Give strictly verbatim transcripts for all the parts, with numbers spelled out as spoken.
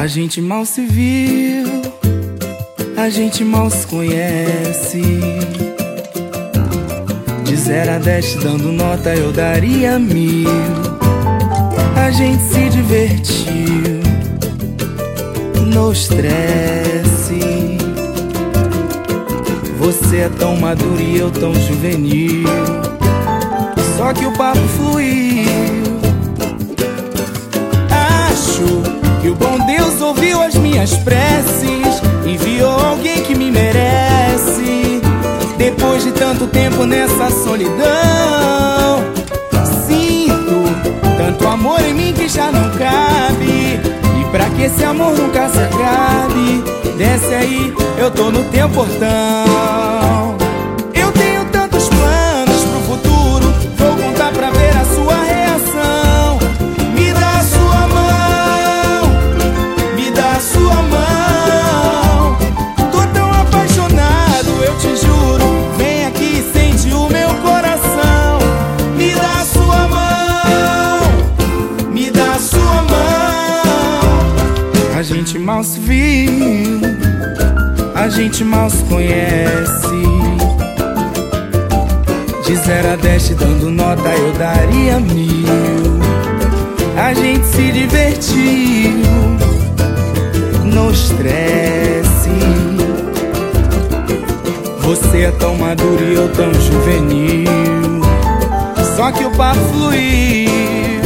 A gente mal se viu, a gente mal se conhece. De zero a dez te dando nota eu daria mil. A gente se divertiu no estresse. Você é tão maduro e eu tão juvenil. Só que o papo fluiu. Acho que o bom Deus ouviu as minhas preces, enviou alguém que me merece. Depois de tanto tempo nessa solidão, sinto tanto amor em mim que já não cabe. E pra que esse amor nunca se acabe, desce aí, eu tô no teu portão. Eu tenho tantos planos pro futuro, vou contar pra ver a sua reação. Me dá a sua mão, me dá a sua mão. Tô tão apaixonado, eu te juro. Vem aqui e sente o meu coração. Me dá a sua mão, me dá a sua mão. A gente mal se viu, a gente mal se conhece. De zero a dez te dando nota eu daria mil. A gente se divertiu no estresse. Você é tão maduro e eu tão juvenil. Só que o papo fluiu.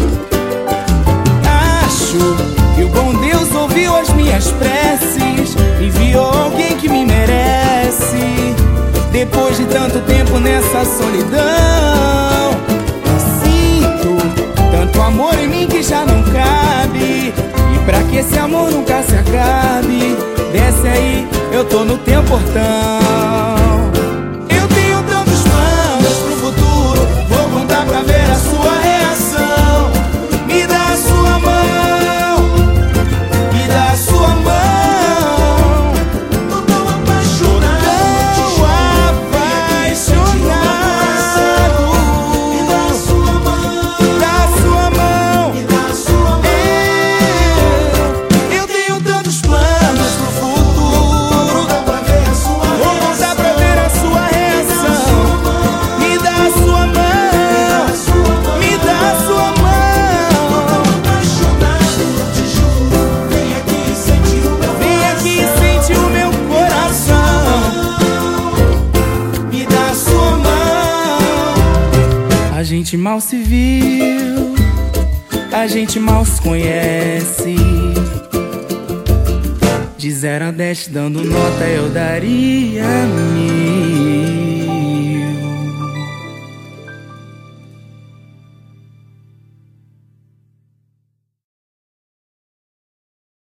Acho que o bom Deus ouviu as minhas preces, enviou alguém que me merece. Depois de tanto tempo nessa solidão, sinto tanto amor em mim que já não cabe. E pra que esse amor nunca se acabe, desce aí, eu tô no teu portão. Eu tenho tantos planos pro futuro, vou contar pra ver a sua reação. Me dá a sua mão, me dá a sua mão. Tô tão apaixonado, tão apaixonado. Me dá a sua mão, me dá a sua mão, me dá a sua mão. Eu, eu tenho tantos planos pro futuro, vou contar pra ver a sua reação. Vou contar pra ver a sua reação. Me dá a sua mão, me dá a sua mão. Apaixonado, eu te juro. Vem aqui e sente o meu coração. Vem aqui e sente o meu coração. Me dá a sua mão. A gente mal se viu, a gente mal se conhece. De zero a dez te dando nota eu daria mil.